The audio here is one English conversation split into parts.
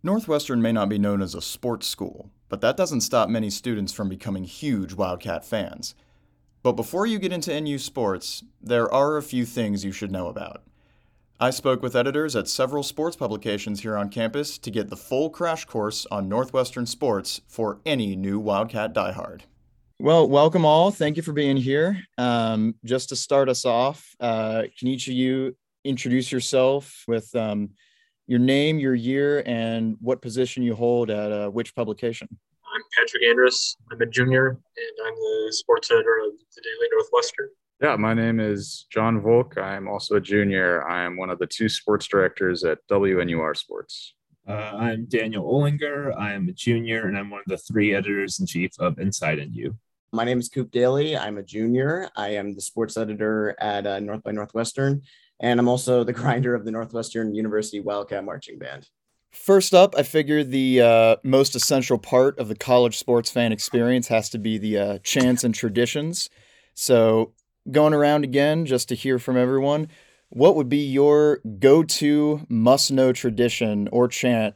Northwestern may not be known as a sports school, but that doesn't stop many students from becoming huge Wildcat fans. But before you get into NU sports, there are a few things you should know about. I spoke with editors at several sports publications here on campus to get the full crash course on Northwestern sports for any new Wildcat diehard. Well, welcome all. Thank you for being here. Just to start us off, can each of you introduce yourself with your name, your year, and what position you hold at which publication? I'm Patrick Andrus. I'm a junior, and I'm the sports editor of the Daily Northwestern. Yeah, my name is John Volk. I'm also a junior. I am one of the two sports directors at WNUR Sports. I'm Daniel Olinger. I am a junior, and I'm one of the three editors-in-chief of Inside NU. My name is Coop Daly. I'm a junior. I am the sports editor at North by Northwestern, and I'm also the grinder of the Northwestern University Wildcat Marching Band. First up, I figure the most essential part of the college sports fan experience has to be the chants and traditions. So going around again, just to hear from everyone, what would be your go-to must-know tradition or chant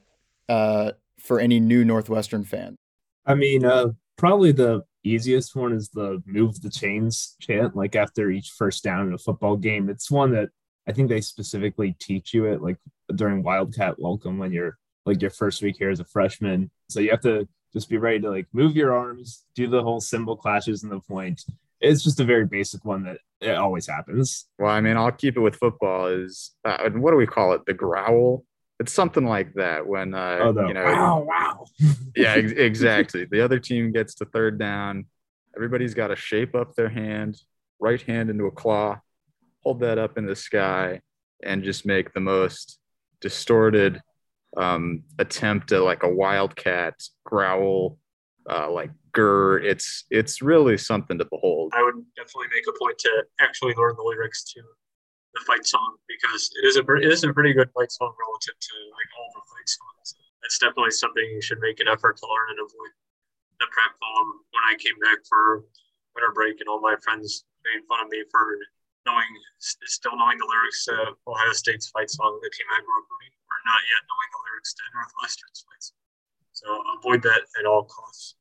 for any new Northwestern fan? I mean, probably the easiest one is the move the chains chant, like after each first down in a football game. It's one that I think they specifically teach you it like during Wildcat Welcome when you're like your first week here as a freshman. So you have to just be ready to like move your arms, do the whole cymbal clashes and the point. It's just a very basic one that it always happens. Well, I mean, I'll keep it with football is, what do we call it? The growl? It's something like that when, wow. Yeah, exactly. The other team gets to third down. Everybody's got to shape up their hand, right hand into a claw, hold that up in the sky, and just make the most distorted attempt at like a wildcat growl, like grr. It's really something to behold. I would definitely make a point to actually learn the lyrics to the fight song because it is a pretty good fight song relative to like all the fight songs. It's definitely something you should make an effort to learn and avoid the prep when I came back for winter break and all my friends made fun of me for still knowing the lyrics to Ohio State's fight song, the team I grew up rooting, or not yet knowing the lyrics to Northwestern's fight song. So avoid that at all costs.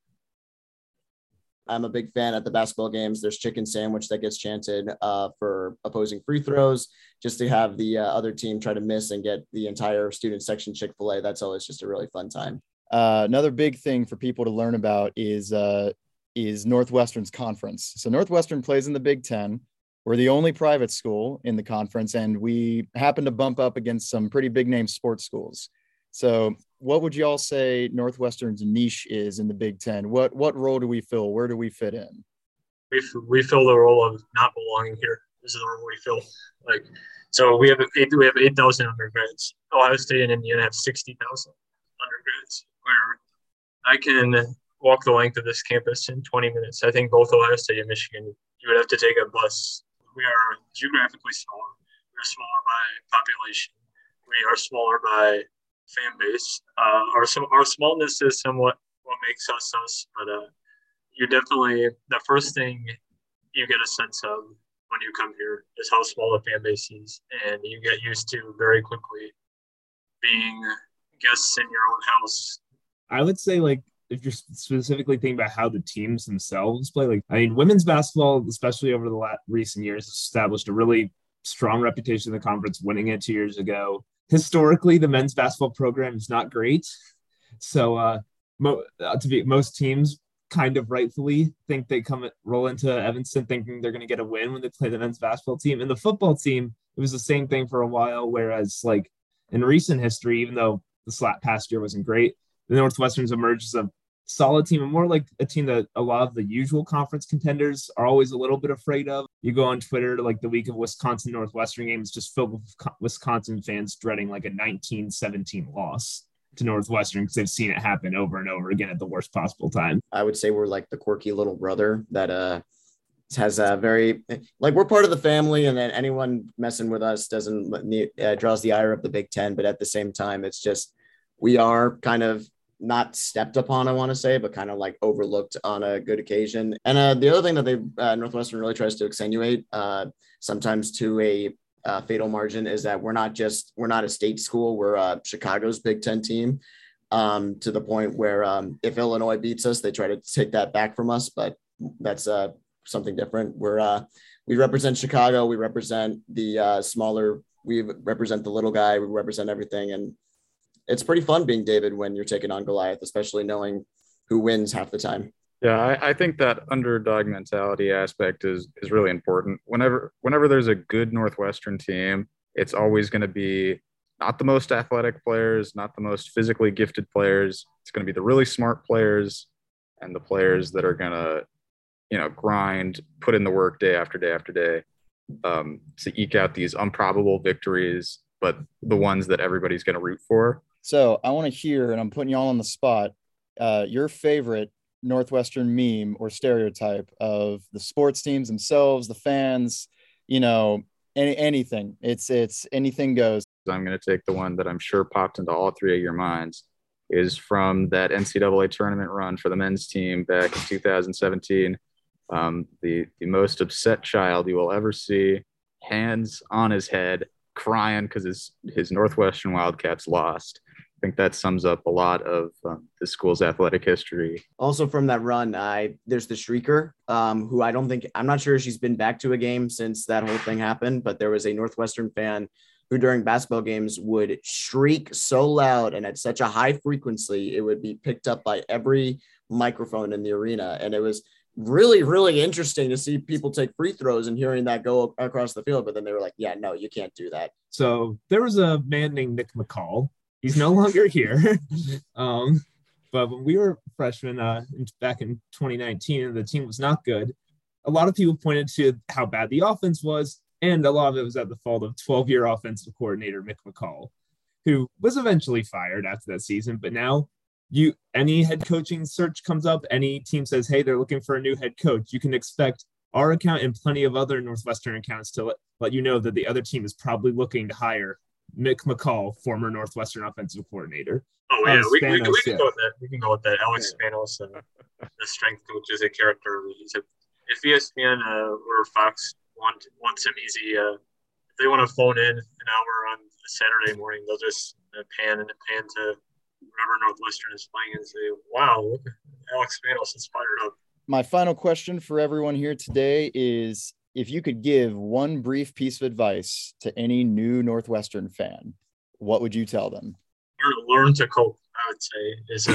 I'm a big fan at the basketball games. There's chicken sandwich that gets chanted for opposing free throws, just to have the other team try to miss and get the entire student section Chick-fil-A. That's always just a really fun time. Another big thing for people to learn about is Northwestern's conference. So Northwestern plays in the Big Ten. We're the only private school in the conference, and we happen to bump up against some pretty big name sports schools. So what would you all say Northwestern's niche is in the Big Ten? What role do we fill? Where do we fit in? We fill the role of not belonging here. This is the role we fill. So we have 8,000 undergrads. Ohio State and Indiana have 60,000 undergrads. Where I can walk the length of this campus in 20 minutes. I think both Ohio State and Michigan, you would have to take a bus. We are geographically smaller. We're smaller by population. We are smaller by fan base. Our smallness is somewhat what makes us us, but you definitely, the first thing you get a sense of when you come here is how small the fan base is, and you get used to very quickly being guests in your own house. I would say, like, if you're specifically thinking about how the teams themselves play, women's basketball, especially over the recent years, has established a really strong reputation in the conference, winning it 2 years ago. Historically, the men's basketball program is not great. So most teams kind of rightfully think they roll into Evanston thinking they're going to get a win when they play the men's basketball team. And the football team, it was the same thing for a while, whereas like in recent history, even though the past year wasn't great, the Northwestern's emerged as a solid team and more like a team that a lot of the usual conference contenders are always a little bit afraid of. You go on Twitter to like the week of Wisconsin Northwestern games just filled with Wisconsin fans dreading like a 19-17 loss to Northwestern because they've seen it happen over and over again at the worst possible time. I would say we're like the quirky little brother that has a very, like, we're part of the family, and then anyone messing with us draws the ire of the Big Ten. But at the same time, it's just, we are kind of not stepped upon, I want to say, but kind of like overlooked on a good occasion. And the other thing that Northwestern really tries to accentuate, sometimes to a fatal margin, is that we're not a state school. We're Chicago's Big Ten team. to the point where if Illinois beats us, they try to take that back from us. But that's something different. We represent Chicago. We represent the smaller. We represent the little guy. We represent everything. And it's pretty fun being David when you're taking on Goliath, especially knowing who wins half the time. Yeah, I think that underdog mentality aspect is really important. Whenever there's a good Northwestern team, it's always going to be not the most athletic players, not the most physically gifted players. It's going to be the really smart players and the players that are going to, grind, put in the work day after day after day to eke out these improbable victories, but the ones that everybody's going to root for. So I want to hear, and I'm putting you all on the spot, your favorite Northwestern meme or stereotype of the sports teams themselves, the fans, anything. It's anything goes. I'm going to take the one that I'm sure popped into all three of your minds is from that NCAA tournament run for the men's team back in 2017. The most upset child you will ever see, hands on his head, crying because his Northwestern Wildcats lost. I think that sums up a lot of the school's athletic history. Also from that run, there's the Shrieker, who I'm not sure she's been back to a game since that whole thing happened, but there was a Northwestern fan who during basketball games would shriek so loud and at such a high frequency, it would be picked up by every microphone in the arena. And it was really, really interesting to see people take free throws and hearing that go across the field. But then they were like, yeah, no, you can't do that. So there was a man named Nick McCall. He's no longer here. But when we were freshmen back in 2019 and the team was not good, a lot of people pointed to how bad the offense was. And a lot of it was at the fault of 12-year offensive coordinator Mick McCall, who was eventually fired after that season. But now any head coaching search comes up, any team says, hey, they're looking for a new head coach, you can expect our account and plenty of other Northwestern accounts to let you know that the other team is probably looking to hire Mick McCall, former Northwestern offensive coordinator. Oh, yeah, we can go with that. We can go with that. Alex Spanos, the strength coach, is a character. If ESPN or Fox wants him easy, if they want to phone in an hour on a Saturday morning, they'll just pan to wherever Northwestern is playing and say, wow, look, Alex Spanos is fired up. My final question for everyone here today is, if you could give one brief piece of advice to any new Northwestern fan, what would you tell them? Learn to cope, I would say, is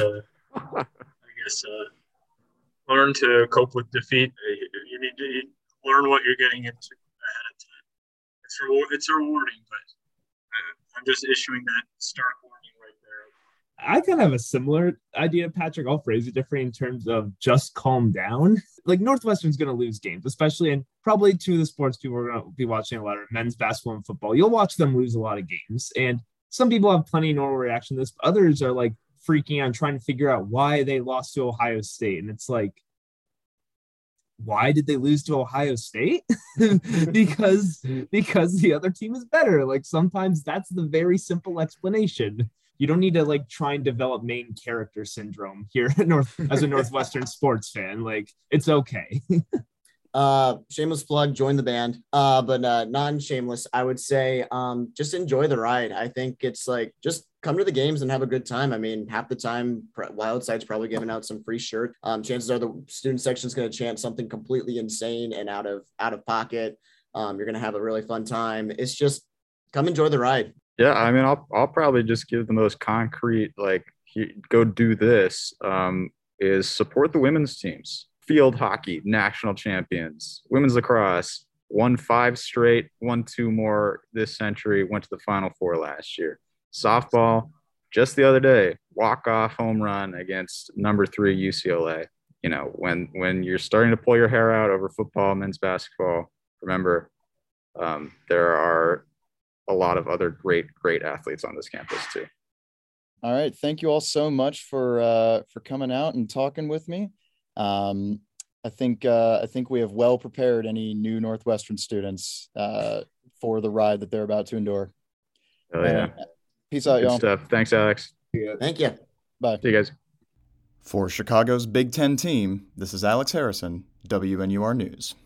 learn to cope with defeat. You need to learn what you're getting into ahead of time. It's rewarding, but I'm just issuing that stark warning right there. I kind of have a similar idea, Patrick. I'll phrase it different in terms of just calm down. Like Northwestern's going to lose games, especially in probably two of the sports people are going to be watching a lot of men's basketball and football. You'll watch them lose a lot of games. And some people have plenty of normal reaction to this, but others are like freaking out, trying to figure out why they lost to Ohio State. And it's like, why did they lose to Ohio State? because the other team is better. Like sometimes that's the very simple explanation. You don't need to like try and develop main character syndrome here as a Northwestern sports fan. Like it's okay. Shameless plug, join the band. But non-shameless, I would say just enjoy the ride. I think it's like just come to the games and have a good time. I mean, half the time Wildside's probably giving out some free shirt. Chances are the student section is going to chant something completely insane and out of pocket. You're going to have a really fun time. It's just come enjoy the ride. Yeah, I mean, I'll probably just give the most concrete, like, go do this, is support the women's teams. Field hockey, national champions. Women's lacrosse, won 5 straight, won 2 more this century, went to the Final Four last year. Softball, just the other day, walk-off home run against number 3 UCLA. You know, when you're starting to pull your hair out over football, men's basketball, remember, there are a lot of other great athletes on this campus too. All right. Thank you all so much for coming out and talking with me. I think we have well prepared any new Northwestern students for the ride that they're about to endure. Oh, yeah. Peace out, Good y'all. stuff. Thanks, Alex. Thank you. Bye. See you guys. For Chicago's Big Ten team, this is Alex Harrison, WNUR News.